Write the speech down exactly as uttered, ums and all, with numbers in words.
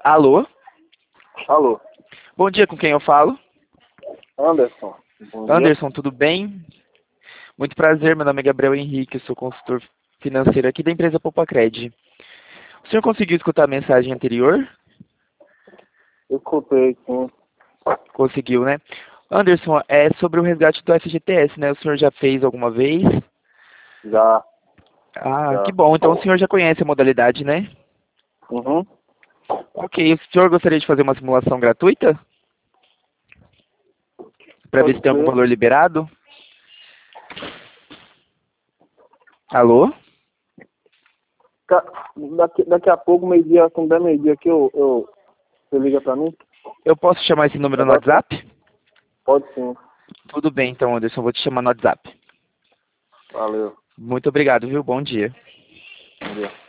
Alô? Alô, Bom dia, com quem eu falo? Anderson. Bom dia. Anderson, tudo bem? Muito prazer, meu nome é Gabriel Henrique, eu sou consultor financeiro aqui da empresa Poupacred. O senhor conseguiu escutar a mensagem anterior? Eu escutei, sim. Conseguiu, né? Anderson, é sobre o resgate do F G T S, né? O senhor já fez alguma vez? Já, Ah, que já. bom. Então o senhor já conhece a modalidade, né? Uhum. Ok, o senhor gostaria de fazer uma simulação gratuita? Para ver Pode se tem algum ser. valor liberado? Alô? Ca- Daqui, daqui a pouco, meio-dia, quando der meio-dia aqui, eu, eu, você liga pra mim? Eu posso chamar esse número no Agora tá? WhatsApp? Pode sim. Tudo bem, então, Anderson, vou te chamar no WhatsApp. Valeu. Muito obrigado, viu? Bom dia. Bom dia.